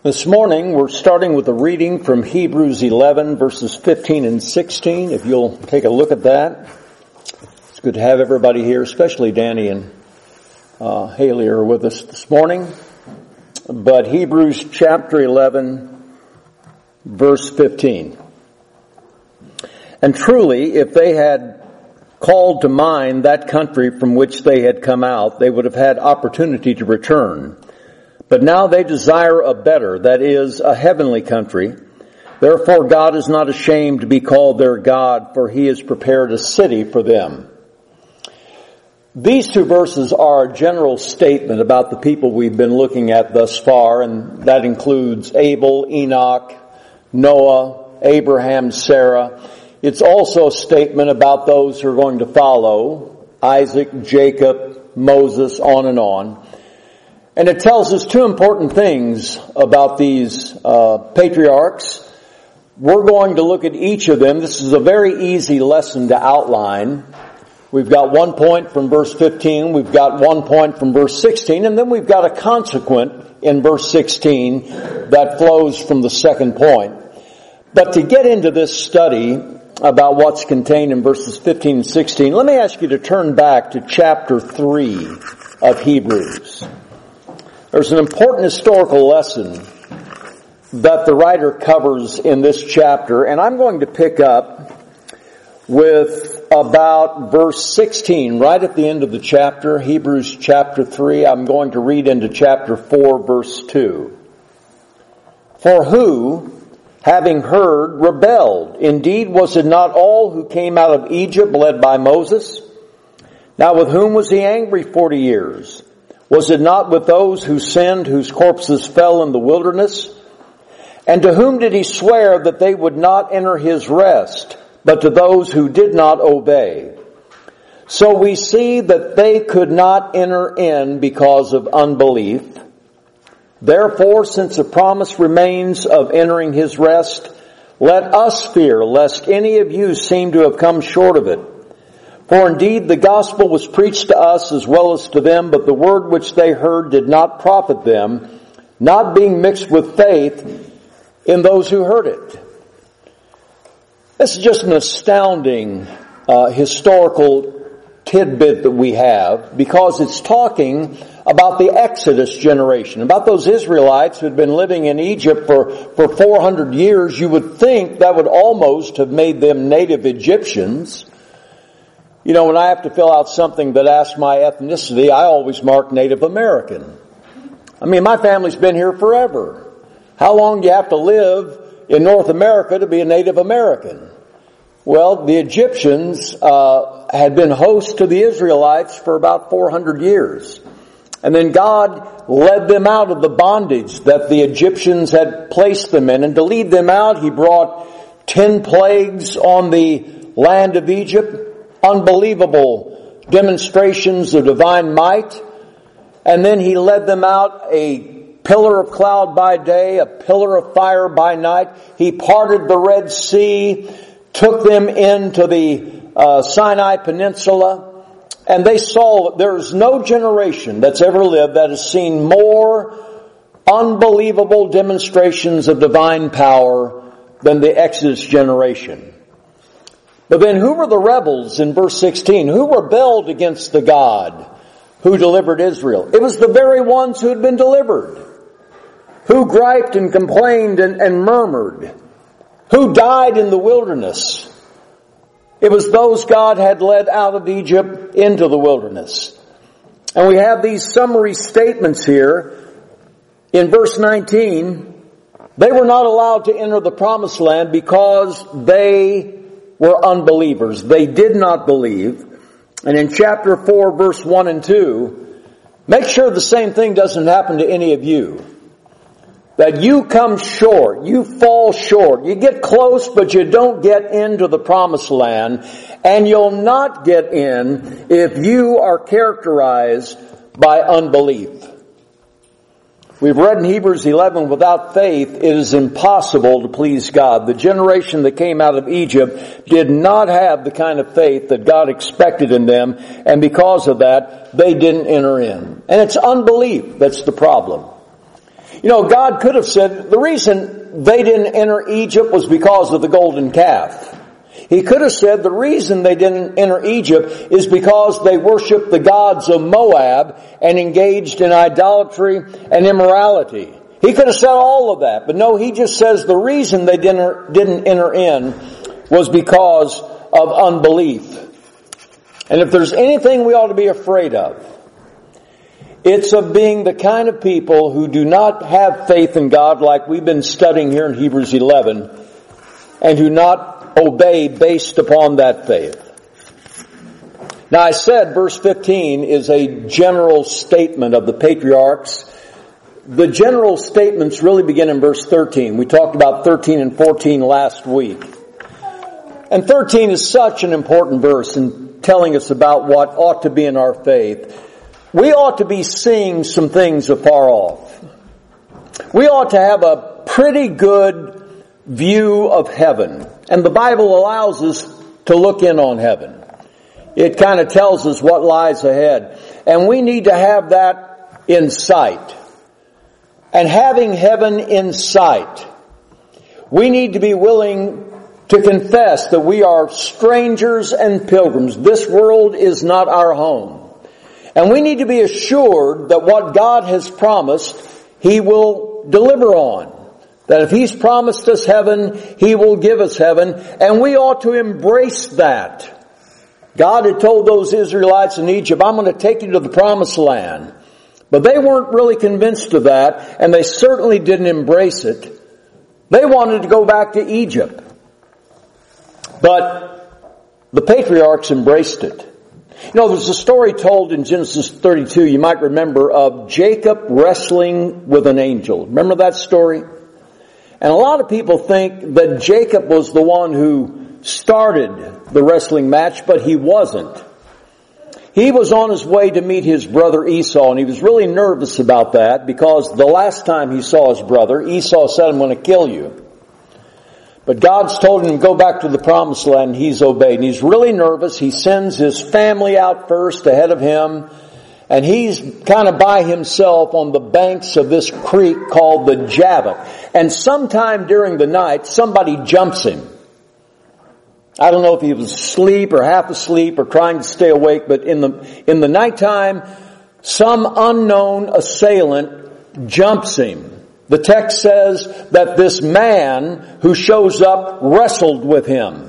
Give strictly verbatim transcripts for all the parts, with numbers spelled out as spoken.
This morning we're starting with a reading from Hebrews eleven verses fifteen and sixteen. If you'll take a look at that. It's good to have everybody here, especially Danny and uh, Haley are with us this morning. But Hebrews chapter eleven verse fifteen. And truly, if they had called to mind that country from which they had come out, they would have had opportunity to return. But now they desire a better, that is, a heavenly country. Therefore God is not ashamed to be called their God, for he has prepared a city for them. These two verses are a general statement about the people we've been looking at thus far, and that includes Abel, Enoch, Noah, Abraham, Sarah. It's also a statement about those who are going to follow, Isaac, Jacob, Moses, on and on. And it tells us two important things about these uh, patriarchs. We're going to look at each of them. This is a very easy lesson to outline. We've got one point from verse fifteen, we've got one point from verse sixteen, and then we've got a consequent in verse sixteen that flows from the second point. But to get into this study about what's contained in verses fifteen and sixteen, let me ask you to turn back to chapter three of Hebrews. There's an important historical lesson that the writer covers in this chapter, and I'm going to pick up with about verse sixteen, right at the end of the chapter, Hebrews chapter three. I'm going to read into chapter four, verse two. For who, having heard, rebelled? Indeed, was it not all who came out of Egypt led by Moses? Now with whom was he angry forty years? Was it not with those who sinned, whose corpses fell in the wilderness? And to whom did he swear that they would not enter his rest, but to those who did not obey? So we see that they could not enter in because of unbelief. Therefore, since the promise remains of entering his rest, let us fear lest any of you seem to have come short of it. For indeed the gospel was preached to us as well as to them, but the word which they heard did not profit them, not being mixed with faith in those who heard it. This is just an astounding uh, historical tidbit that we have, because it's talking about the Exodus generation, about those Israelites who had been living in Egypt for, for four hundred years. You would think that would almost have made them native Egyptians. You know, when I have to fill out something that asks my ethnicity, I always mark Native American. I mean, my family's been here forever. How long do you have to live in North America to be a Native American? Well, the Egyptians uh, had been hosts to the Israelites for about four hundred years. And then God led them out of the bondage that the Egyptians had placed them in. And to lead them out, He brought ten plagues on the land of Egypt. Unbelievable demonstrations of divine might. And then He led them out, a pillar of cloud by day, a pillar of fire by night. He parted the Red Sea, took them into the uh, Sinai Peninsula, and they saw there's no generation that's ever lived that has seen more unbelievable demonstrations of divine power than the Exodus generation. But then who were the rebels in verse sixteen? Who rebelled against the God who delivered Israel? It was the very ones who had been delivered. Who griped and complained and, and murmured? Who died in the wilderness? It was those God had led out of Egypt into the wilderness. And we have these summary statements here. In verse nineteen, they were not allowed to enter the promised land because they were unbelievers. They did not believe. And in chapter four, verse one and two, make sure the same thing doesn't happen to any of you. That you come short, you fall short, you get close but you don't get into the promised land, and you'll not get in if you are characterized by unbelief. We've read in Hebrews eleven, without faith it is impossible to please God. The generation that came out of Egypt did not have the kind of faith that God expected in them, and because of that, they didn't enter in. And it's unbelief that's the problem. You know, God could have said the reason they didn't enter Egypt was because of the golden calf. He could have said the reason they didn't enter Egypt is because they worshiped the gods of Moab and engaged in idolatry and immorality. He could have said all of that, but no, he just says the reason they didn't, didn't enter in was because of unbelief. And if there's anything we ought to be afraid of, it's of being the kind of people who do not have faith in God like we've been studying here in Hebrews eleven, and who not obey based upon that faith. Now I said verse fifteen is a general statement of the patriarchs. The general statements really begin in verse thirteen. We talked about thirteen and fourteen last week. And thirteen is such an important verse in telling us about what ought to be in our faith. We ought to be seeing some things afar off. We ought to have a pretty good view of heaven. And the Bible allows us to look in on heaven. It kind of tells us what lies ahead. And we need to have that in sight. And having heaven in sight, we need to be willing to confess that we are strangers and pilgrims. This world is not our home. And we need to be assured that what God has promised, He will deliver on. That if He's promised us heaven, He will give us heaven. And we ought to embrace that. God had told those Israelites in Egypt, I'm going to take you to the promised land. But they weren't really convinced of that, and they certainly didn't embrace it. They wanted to go back to Egypt. But the patriarchs embraced it. You know, there's a story told in Genesis thirty-two, you might remember, of Jacob wrestling with an angel. Remember that story? And a lot of people think that Jacob was the one who started the wrestling match, but he wasn't. He was on his way to meet his brother Esau, and he was really nervous about that because the last time he saw his brother, Esau said, I'm going to kill you. But God's told him to go back to the promised land, and he's obeyed. And he's really nervous. He sends his family out first ahead of him, and he's kind of by himself on the banks of this creek called the Jabbok. And sometime during the night, somebody jumps him. I don't know if he was asleep or half asleep or trying to stay awake, but in the, in the nighttime, some unknown assailant jumps him. The text says that this man who shows up wrestled with him.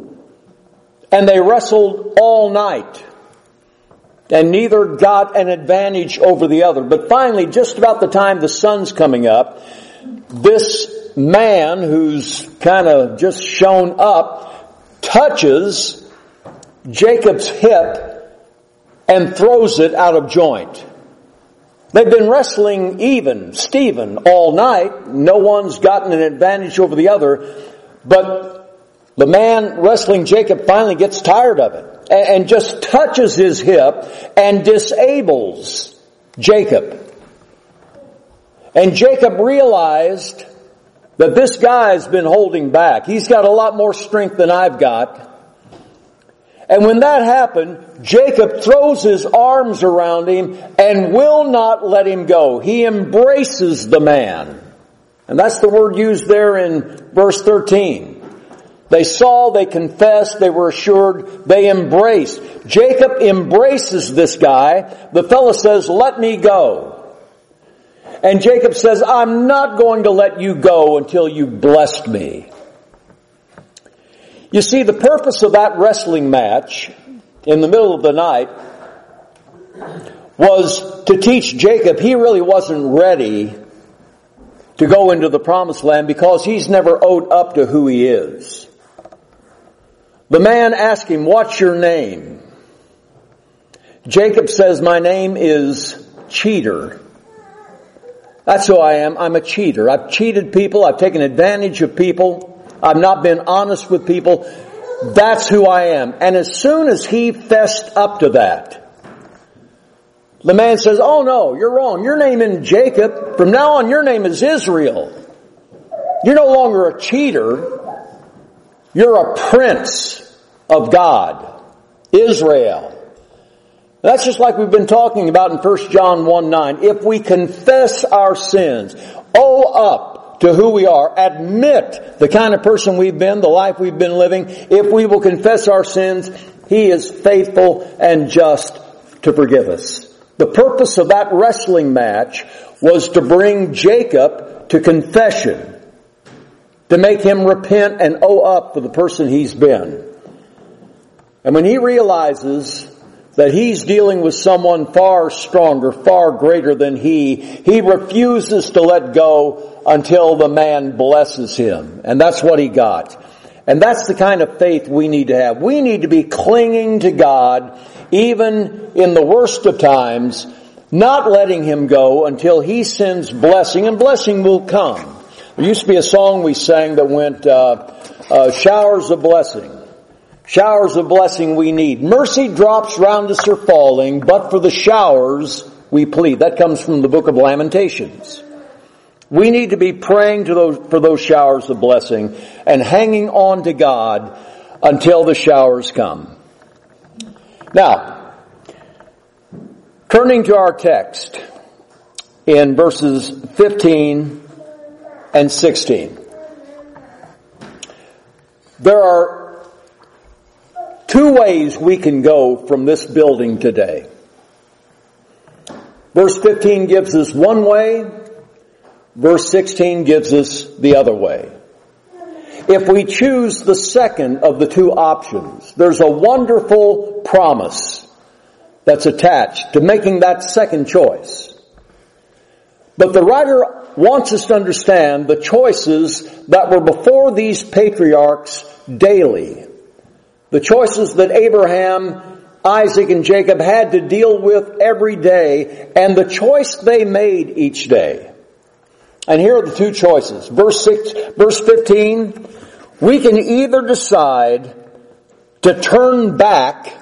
And they wrestled all night. And neither got an advantage over the other. But finally, just about the time the sun's coming up, this man who's kind of just shown up touches Jacob's hip and throws it out of joint. They've been wrestling even, Stephen, all night. No one's gotten an advantage over the other. But the man wrestling Jacob finally gets tired of it and just touches his hip and disables Jacob. And Jacob realized that this guy's been holding back. He's got a lot more strength than I've got. And when that happened, Jacob throws his arms around him and will not let him go. He embraces the man. And that's the word used there in verse thirteen. They saw, they confessed, they were assured, they embraced. Jacob embraces this guy. The fellow says, let me go. And Jacob says, I'm not going to let you go until you blessed me. You see, the purpose of that wrestling match in the middle of the night was to teach Jacob he really wasn't ready to go into the promised land because he's never owed up to who he is. The man asked him, what's your name? Jacob says, my name is Cheater. That's who I am. I'm a cheater. I've cheated people. I've taken advantage of people. I've not been honest with people. That's who I am. And as soon as he fessed up to that, the man says, oh no, you're wrong. Your name isn't Jacob. From now on, your name is Israel. You're no longer a cheater. You're a prince of God, Israel. That's just like we've been talking about in First John one nine. If we confess our sins, owe up to who we are, admit the kind of person we've been, the life we've been living, if we will confess our sins, He is faithful and just to forgive us. The purpose of that wrestling match was to bring Jacob to confession, to make him repent and owe up for the person he's been. And when he realizes that he's dealing with someone far stronger, far greater than he, he refuses to let go until the man blesses him. And that's what he got. And that's the kind of faith we need to have. We need to be clinging to God even in the worst of times, not letting Him go until He sends blessing, and blessing will come. There used to be a song we sang that went, uh, uh, showers of blessing. Showers of blessing we need. Mercy drops round us are falling, but for the showers we plead. That comes from the book of Lamentations. We need to be praying to those, for those showers of blessing and hanging on to God until the showers come. Now, turning to our text in verses fifteen and sixteen. There are two ways we can go from this building today. Verse fifteen gives us one way. Verse sixteen gives us the other way. If we choose the second of the two options, there's a wonderful promise that's attached to making that second choice. But the writer wants us to understand the choices that were before these patriarchs daily. The choices that Abraham, Isaac, and Jacob had to deal with every day, and the choice they made each day. And here are the two choices. Verse six, verse fifteen, we can either decide to turn back,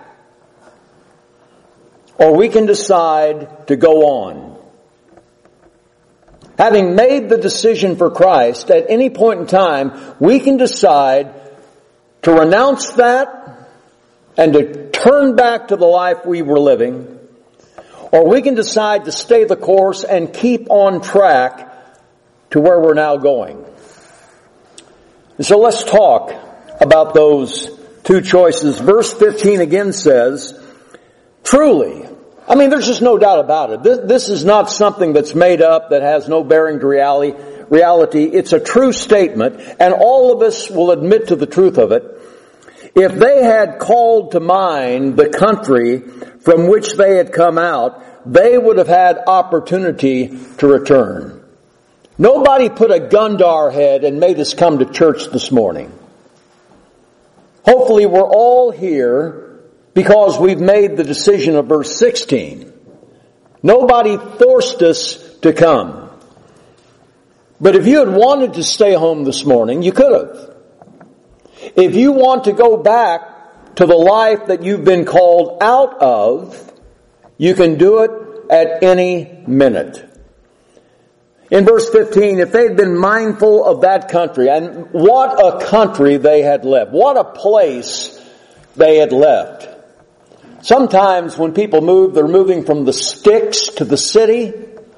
or we can decide to go on. Having made the decision for Christ, at any point in time, we can decide to renounce that and to turn back to the life we were living, or we can decide to stay the course and keep on track to where we're now going. And so let's talk about those two choices. Verse fifteen again says, truly, I mean, there's just no doubt about it. This, this is not something that's made up, that has no bearing to reality. Reality. It's a true statement, and all of us will admit to the truth of it. If they had called to mind the country from which they had come out, they would have had opportunity to return. Nobody put a gun to our head and made us come to church this morning. Hopefully we're all here because we've made the decision of verse sixteen. Nobody forced us to come. But if you had wanted to stay home this morning, you could have. If you want to go back to the life that you've been called out of, you can do it at any minute. In verse fifteen, if they'd been mindful of that country, and what a country they had left. What a place they had left. Sometimes when people move, they're moving from the sticks to the city.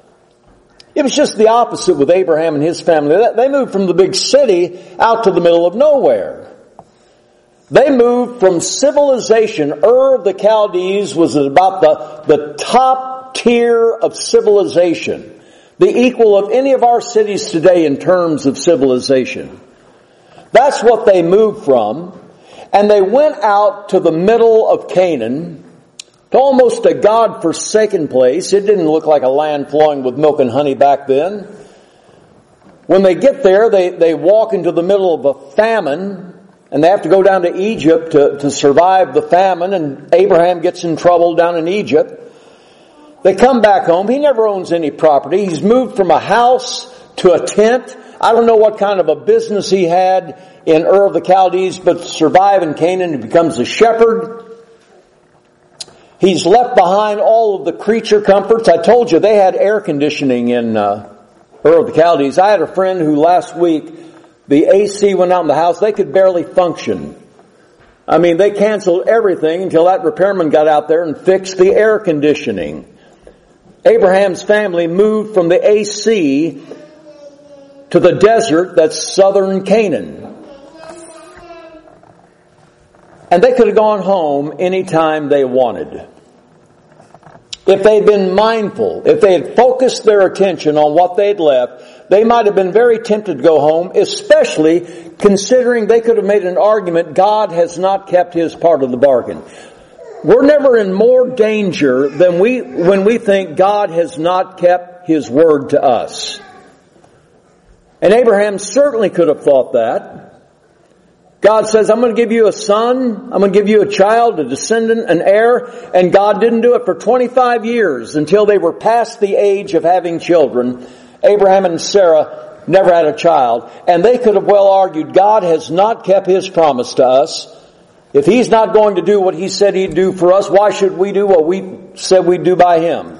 It was just the opposite with Abraham and his family. They moved from the big city out to the middle of nowhere. They moved from civilization. Ur of the Chaldees was about the, the top tier of civilization. The equal of any of our cities today in terms of civilization. That's what they moved from. And they went out to the middle of Canaan, to almost a God-forsaken place. It didn't look like a land flowing with milk and honey back then. When they get there, they, they walk into the middle of a famine, and they have to go down to Egypt to, to survive the famine, and Abraham gets in trouble down in Egypt. They come back home. He never owns any property. He's moved from a house to a tent. I don't know what kind of a business he had in Ur of the Chaldees, but to survive in Canaan, he becomes a shepherd. He's left behind all of the creature comforts. I told you they had air conditioning in uh, Ur of the Chaldees. I had a friend who last week, the A C went out in the house. They could barely function. I mean, they canceled everything until that repairman got out there and fixed the air conditioning. Abraham's family moved from the A C to the desert that's southern Canaan. And they could have gone home anytime they wanted. If they'd been mindful, if they had focused their attention on what they'd left, they might have been very tempted to go home, especially considering they could have made an argument, God has not kept His part of the bargain. We're never in more danger than we when we think God has not kept His word to us. And Abraham certainly could have thought that. God says, I'm going to give you a son, I'm going to give you a child, a descendant, an heir, and God didn't do it for twenty-five years until they were past the age of having children. Abraham and Sarah never had a child, and they could have well argued, God has not kept His promise to us. If He's not going to do what He said He'd do for us, why should we do what we said we'd do by Him?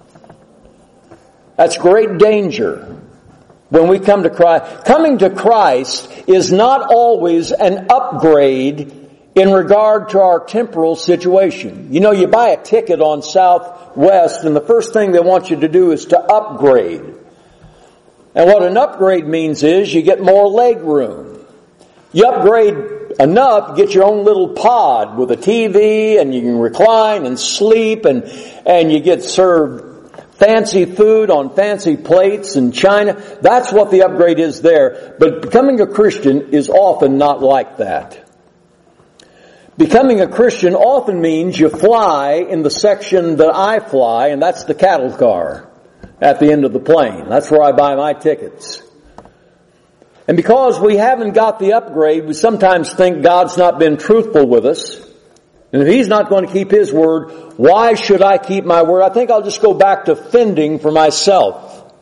That's great danger. When we come to Christ, coming to Christ is not always an upgrade in regard to our temporal situation. You know, you buy a ticket on Southwest and the first thing they want you to do is to upgrade. And what an upgrade means is you get more leg room. You upgrade enough, get your own little pod with a T V and you can recline and sleep and, and you get served fancy food on fancy plates and china. That's what the upgrade is there. But becoming a Christian is often not like that. Becoming a Christian often means you fly in the section that I fly, and that's the cattle car at the end of the plane. That's where I buy my tickets. And because we haven't got the upgrade, we sometimes think God's not been truthful with us. And if He's not going to keep His word, why should I keep my word? I think I'll just go back to fending for myself.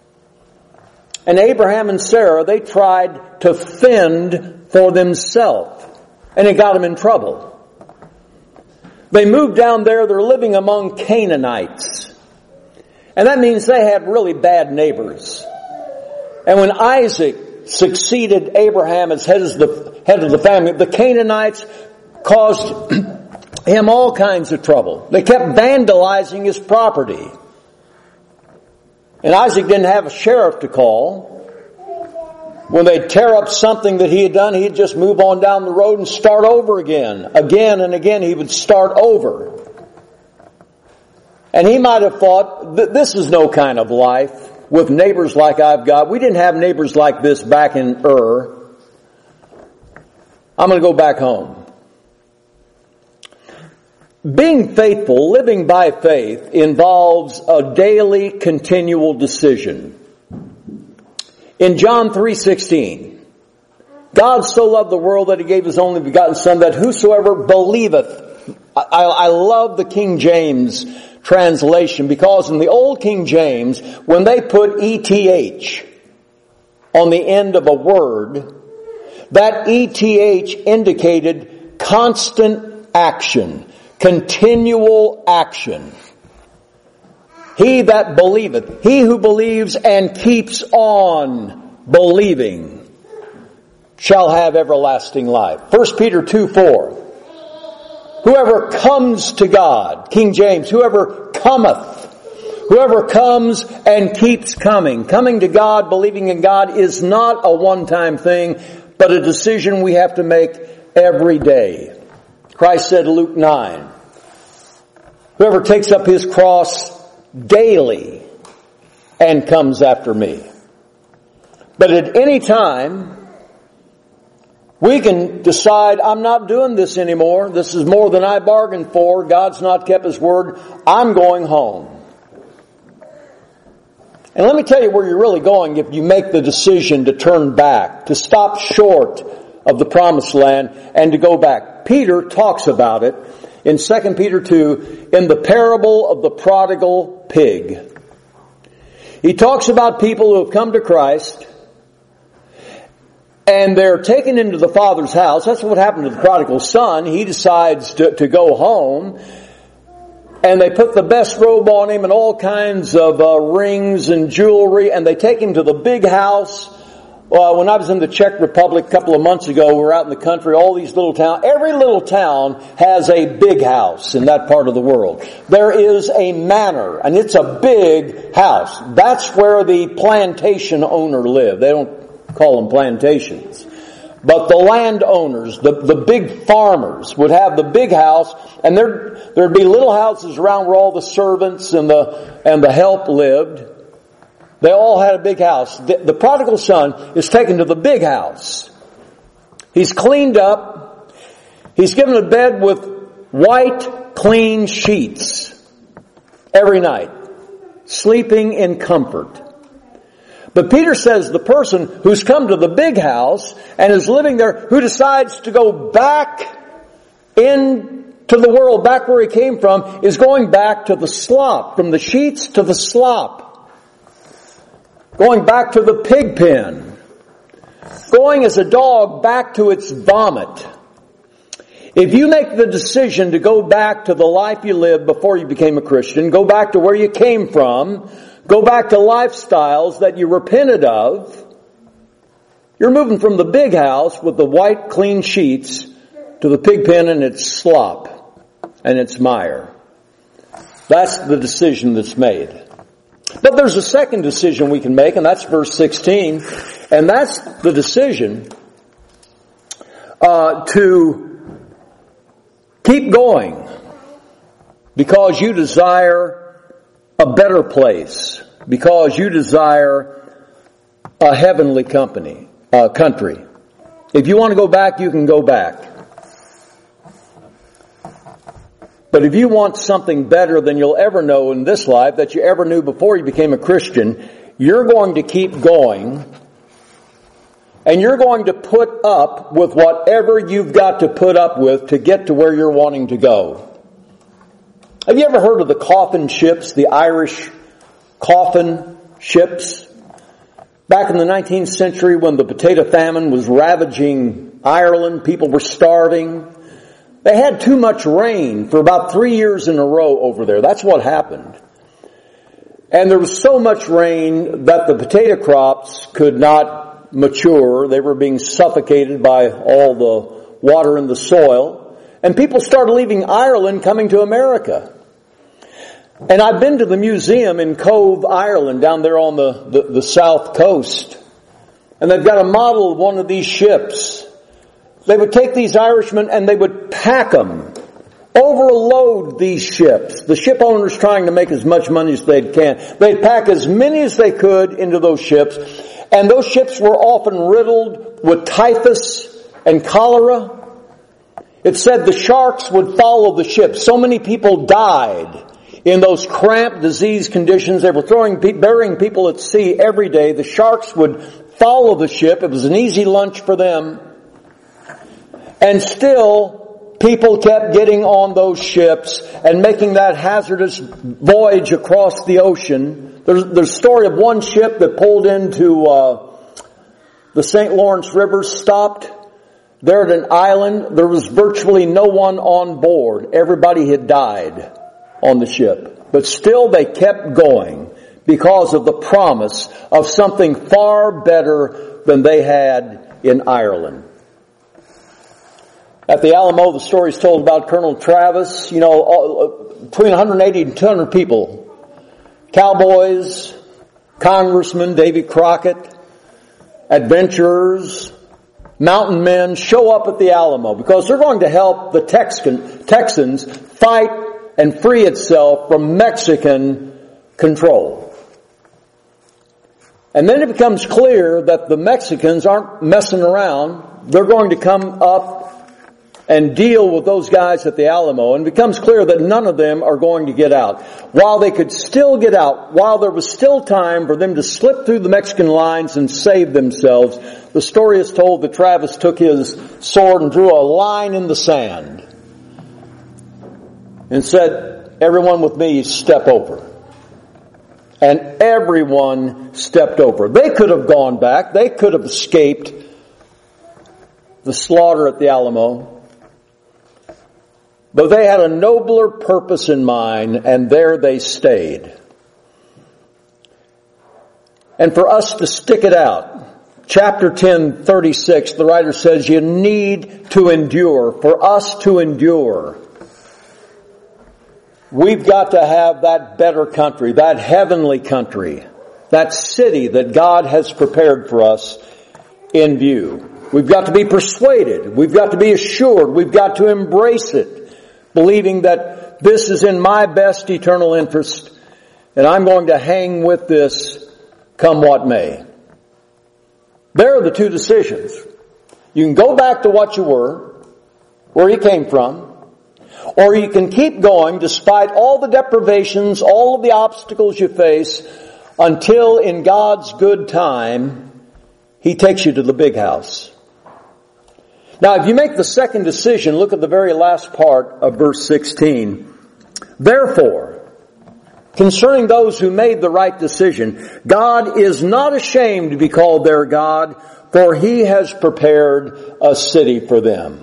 And Abraham and Sarah, they tried to fend for themselves. And it got them in trouble. They moved down there, they're living among Canaanites. And that means they had really bad neighbors. And when Isaac succeeded Abraham as head of the, head of the family, the Canaanites caused him all kinds of trouble. They kept vandalizing his property. And Isaac didn't have a sheriff to call. When they'd tear up something that he had done, he'd just move on down the road and start over again. Again and again he would start over. And he might have thought, this is no kind of life with neighbors like I've got. We didn't have neighbors like this back in Ur. I'm going to go back home. Being faithful, living by faith, involves a daily, continual decision. In John three sixteen, God so loved the world that He gave His only begotten Son, that whosoever believeth. I, I love the King James translation, because in the old King James, when they put E T H on the end of a word, that E T H indicated constant action. Continual action. He that believeth, he who believes and keeps on believing, shall have everlasting life. First Peter two four. Whoever comes to God, King James, whoever cometh, whoever comes and keeps coming. Coming to God, believing in God, is not a one-time thing, but a decision we have to make every day. Christ said in Luke nine, whoever takes up his cross daily and comes after me. But at any time, we can decide, I'm not doing this anymore. This is more than I bargained for. God's not kept His word. I'm going home. And let me tell you where you're really going if you make the decision to turn back, to stop short of the promised land and to go back. Peter talks about it in Second Peter two in the parable of the prodigal pig. He talks about people who have come to Christ and they're taken into the Father's house. That's what happened to the prodigal son. He decides to, to go home, and they put the best robe on him and all kinds of uh, rings and jewelry, and they take him to the big house Well, when I was in the Czech Republic a couple of months ago, we were out in the country, all these little towns. Every little town has a big house in that part of the world. There is a manor, and it's a big house. That's where the plantation owner lived. They don't call them plantations. But the landowners, the, the big farmers would have the big house, and there, there'd be little houses around where all the servants and the, and the help lived. They all had a big house. The, the prodigal son is taken to the big house. He's cleaned up. He's given a bed with white, clean sheets every night, sleeping in comfort. But Peter says the person who's come to the big house and is living there, who decides to go back into the world, back where he came from, is going back to the slop, from the sheets to the slop. Going back to the pig pen. Going as a dog back to its vomit. If you make the decision to go back to the life you lived before you became a Christian, go back to where you came from, go back to lifestyles that you repented of, you're moving from the big house with the white clean sheets to the pig pen and its slop and its mire. That's the decision that's made. But there's a second decision we can make, and that's verse sixteen, and that's the decision uh, to keep going because you desire a better place, because you desire a heavenly company, uh, country. If you want to go back, you can go back. But if you want something better than you'll ever know in this life, that you ever knew before you became a Christian, you're going to keep going, and you're going to put up with whatever you've got to put up with to get to where you're wanting to go. Have you ever heard of the coffin ships, the Irish coffin ships? Back in the nineteenth century, when the potato famine was ravaging Ireland, people were starving. They had too much rain for about three years in a row over there. That's what happened. And there was so much rain that the potato crops could not mature. They were being suffocated by all the water in the soil. And people started leaving Ireland, coming to America. And I've been to the museum in Cove, Ireland, down there on the, the, the south coast. And they've got a model of one of these ships. They would take these Irishmen and they would pack them, overload these ships. The ship owners trying to make as much money as they can. They'd pack as many as they could into those ships. And those ships were often riddled with typhus and cholera. It said the sharks would follow the ship. So many people died in those cramped disease conditions. They were throwing, burying people at sea every day. The sharks would follow the ship. It was an easy lunch for them. And still, people kept getting on those ships and making that hazardous voyage across the ocean. There's, there's a story of one ship that pulled into uh, the Saint Lawrence River, stopped there at an island. There was virtually no one on board. Everybody had died on the ship. But still they kept going because of the promise of something far better than they had in Ireland. At the Alamo, the story is told about Colonel Travis, you know, all, between one hundred eighty and two hundred people. Cowboys, congressmen, Davy Crockett, adventurers, mountain men show up at the Alamo because they're going to help the Texan, Texans fight and free itself from Mexican control. And then it becomes clear that the Mexicans aren't messing around. They're going to come up and deal with those guys at the Alamo, and it becomes clear that none of them are going to get out. While they could still get out, while there was still time for them to slip through the Mexican lines and save themselves, the story is told that Travis took his sword and drew a line in the sand and said, "Everyone with me, step over." And everyone stepped over. They could have gone back. They could have escaped the slaughter at the Alamo. But they had a nobler purpose in mind, and there they stayed. And for us to stick it out chapter ten, thirty-six, the writer says you need to endure. For us to endure, we've got to have that better country, that heavenly country, that city that God has prepared for us in view. We've got to be persuaded. We've got to be assured. We've got to embrace it, believing that this is in my best eternal interest, and I'm going to hang with this come what may. There are the two decisions. You can go back to what you were, where you came from, or you can keep going despite all the deprivations, all of the obstacles you face, until in God's good time, He takes you to the big house. Now, if you make the second decision, look at the very last part of verse sixteen. Therefore, concerning those who made the right decision, God is not ashamed to be called their God, for He has prepared a city for them.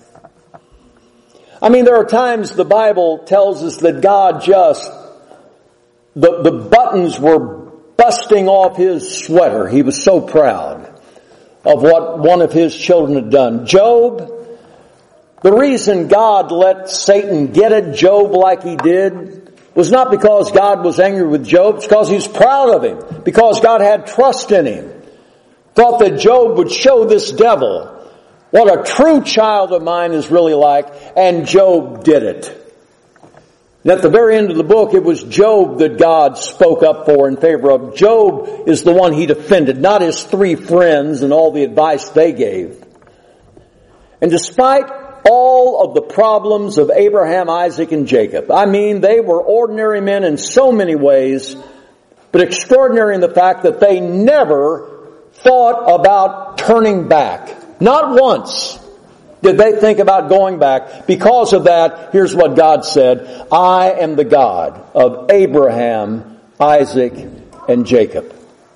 I mean, there are times the Bible tells us that God just, the, the buttons were busting off His sweater. He was so proud of what one of His children had done. Job, the reason God let Satan get at Job like he did was not because God was angry with Job, it's because He was proud of him, because God had trust in him. Thought that Job would show this devil what a true child of mine is really like, and Job did it. And at the very end of the book, it was Job that God spoke up for in favor of. Job is the one He defended, not his three friends and all the advice they gave. And despite all of the problems of Abraham, Isaac, and Jacob, I mean, they were ordinary men in so many ways, but extraordinary in the fact that they never thought about turning back. Not once did they think about going back. Because of that, here's what God said: I am the God of Abraham, Isaac, and Jacob.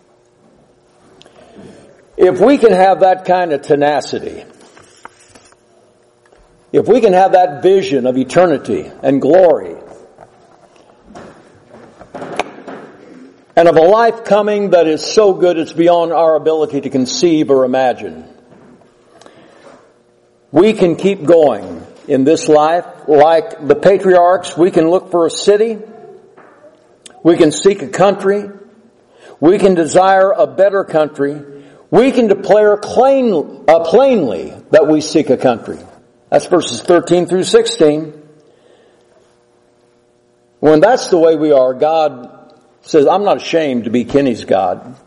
If we can have that kind of tenacity, if we can have that vision of eternity and glory, and of a life coming that is so good it's beyond our ability to conceive or imagine, we can keep going in this life like the patriarchs. We can look for a city. We can seek a country. We can desire a better country. We can declare plain, uh, plainly that we seek a country. That's verses thirteen through sixteen. When that's the way we are, God says, I'm not ashamed to be Kenny's God,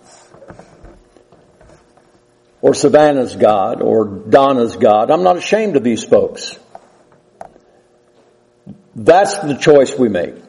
or Savannah's God, or Donna's God. I'm not ashamed of these folks. That's the choice we make.